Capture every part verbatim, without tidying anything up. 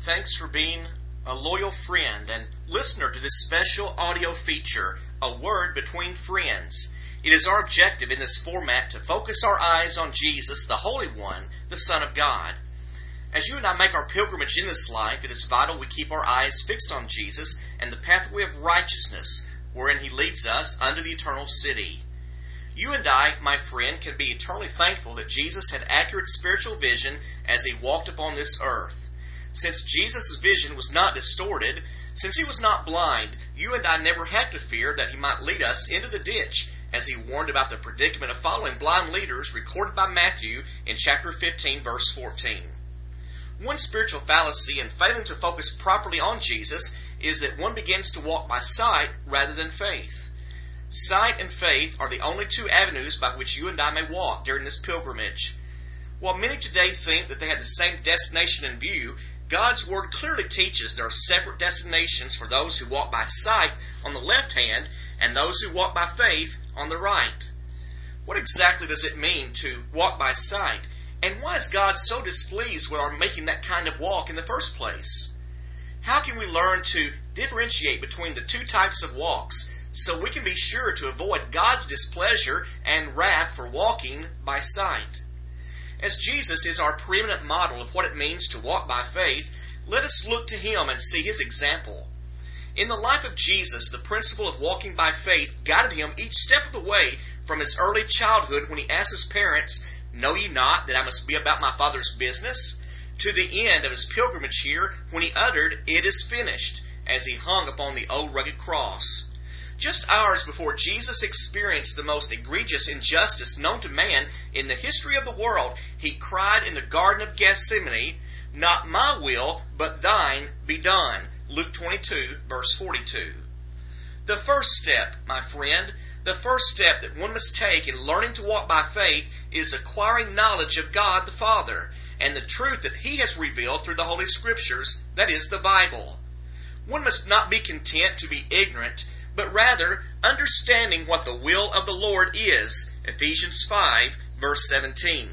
Thanks for being a loyal friend and listener to this special audio feature, A Word Between Friends. It is our objective in this format to focus our eyes on Jesus, the Holy One, the Son of God. As you and I make our pilgrimage in this life, it is vital we keep our eyes fixed on Jesus and the pathway of righteousness, wherein He leads us unto the eternal city. You and I, my friend, can be eternally thankful that Jesus had accurate spiritual vision as He walked upon this earth. Since Jesus' vision was not distorted, since He was not blind, you and I never have to fear that He might lead us into the ditch, as He warned about the predicament of following blind leaders recorded by Matthew in chapter fifteen, verse fourteen. One spiritual fallacy in failing to focus properly on Jesus is that one begins to walk by sight rather than faith. Sight and faith are the only two avenues by which you and I may walk during this pilgrimage. While many today think that they have the same destination in view, God's Word clearly teaches there are separate destinations for those who walk by sight on the left hand and those who walk by faith on the right. What exactly does it mean to walk by sight? And why is God so displeased with our making that kind of walk in the first place? How can we learn to differentiate between the two types of walks so we can be sure to avoid God's displeasure and wrath for walking by sight? As Jesus is our preeminent model of what it means to walk by faith, let us look to Him and see His example. In the life of Jesus, the principle of walking by faith guided Him each step of the way from His early childhood when He asked His parents, "Know ye not that I must be about my Father's business?" to the end of His pilgrimage here when He uttered, "It is finished," as He hung upon the old rugged cross. Just hours before Jesus experienced the most egregious injustice known to man in the history of the world, He cried in the Garden of Gethsemane, "Not my will, but thine be done." Luke twenty-two, verse forty-two. The first step, my friend, the first step that one must take in learning to walk by faith is acquiring knowledge of God the Father and the truth that He has revealed through the Holy Scriptures, that is, the Bible. One must not be content to be ignorant, but rather understanding what the will of the Lord is, Ephesians five, verse seventeen.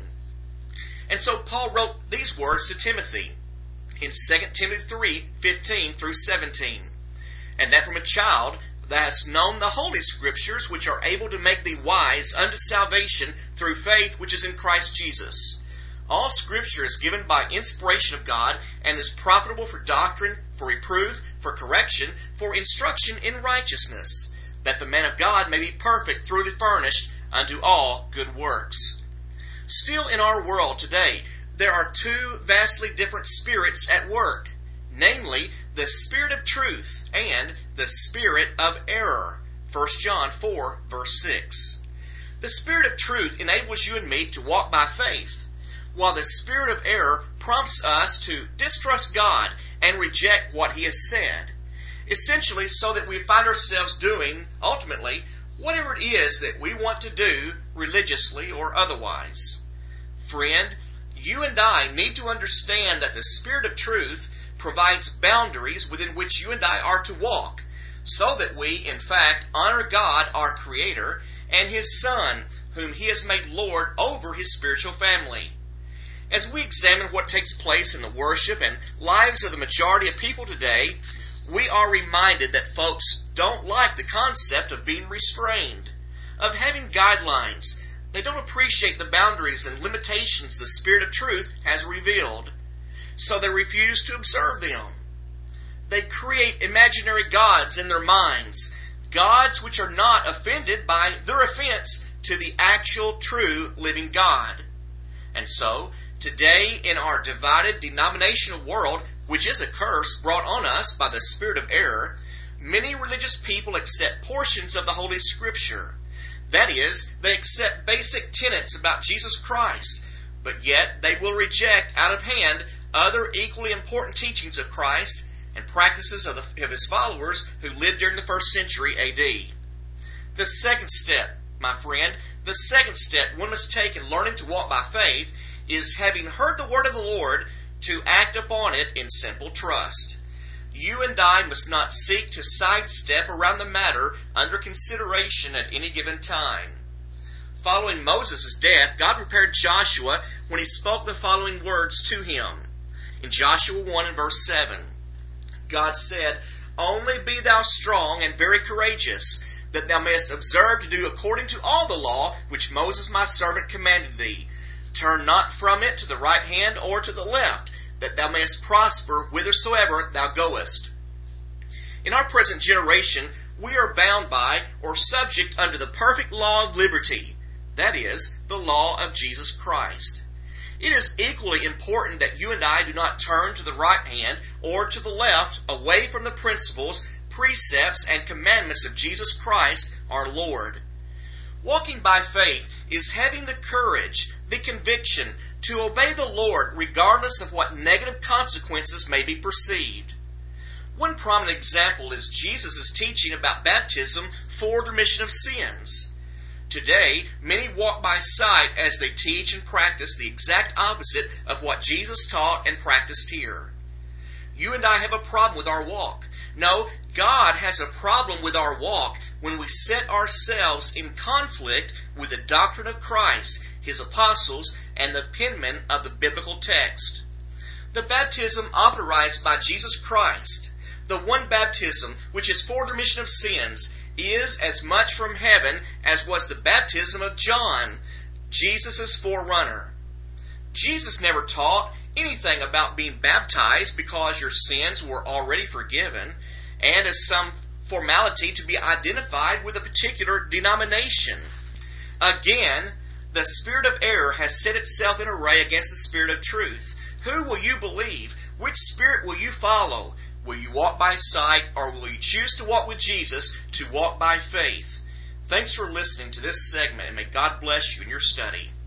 And so Paul wrote these words to Timothy in Second Timothy three, fifteen through seventeen. "And that from a child thou hast known the Holy Scriptures, which are able to make thee wise unto salvation through faith which is in Christ Jesus. All Scripture is given by inspiration of God, and is profitable for doctrine, for reproof, for correction, for instruction in righteousness, that the man of God may be perfect, thoroughly furnished unto all good works." Still in our world today, there are two vastly different spirits at work, namely the spirit of truth and the spirit of error. First John four, verse six. The spirit of truth enables you and me to walk by faith, while the spirit of error prompts us to distrust God and reject what He has said, essentially so that we find ourselves doing, ultimately, whatever it is that we want to do, religiously or otherwise. Friend, you and I need to understand that the Spirit of truth provides boundaries within which you and I are to walk, so that we, in fact, honor God, our Creator, and His Son, whom He has made Lord over His spiritual family. As we examine what takes place in the worship and lives of the majority of people today, we are reminded that folks don't like the concept of being restrained, of having guidelines. They don't appreciate the boundaries and limitations the Spirit of truth has revealed, so they refuse to observe them. They create imaginary gods in their minds, gods which are not offended by their offense to the actual, true, living God. And so, today in our divided denominational world, which is a curse brought on us by the spirit of error, many religious people accept portions of the Holy Scripture. That is, they accept basic tenets about Jesus Christ, but yet they will reject out of hand other equally important teachings of Christ and practices of, the, of His followers who lived during the first century A D. The second step, my friend, the second step one must take in learning to walk by faith is, having heard the word of the Lord, to act upon it in simple trust. You and I must not seek to sidestep around the matter under consideration at any given time. Following Moses' death, God prepared Joshua when He spoke the following words to him. In Joshua one and verse seven, God said, "Only be thou strong and very courageous, that thou mayest observe to do according to all the law which Moses my servant commanded thee. Turn not from it to the right hand or to the left, that thou mayest prosper whithersoever thou goest." In our present generation, we are bound by or subject under the perfect law of liberty, that is, the law of Jesus Christ. It is equally important that you and I do not turn to the right hand or to the left away from the principles, precepts, and commandments of Jesus Christ, our Lord. Walking by faith is having the courage, the conviction to obey the Lord regardless of what negative consequences may be perceived. One prominent example is Jesus' teaching about baptism for the remission of sins. Today, many walk by sight as they teach and practice the exact opposite of what Jesus taught and practiced here. You and I have a problem with our walk. No, God has a problem with our walk when we set ourselves in conflict with the doctrine of Christ, His apostles, and the penmen of the biblical text. The baptism authorized by Jesus Christ, the one baptism which is for the remission of sins, is as much from heaven as was the baptism of John, Jesus' forerunner. Jesus never taught anything about being baptized because your sins were already forgiven and as some formality to be identified with a particular denomination. Again, the spirit of error has set itself in array against the spirit of truth. Who will you believe? Which spirit will you follow? Will you walk by sight, or will you choose to walk with Jesus, to walk by faith? Thanks for listening to this segment, and may God bless you in your study.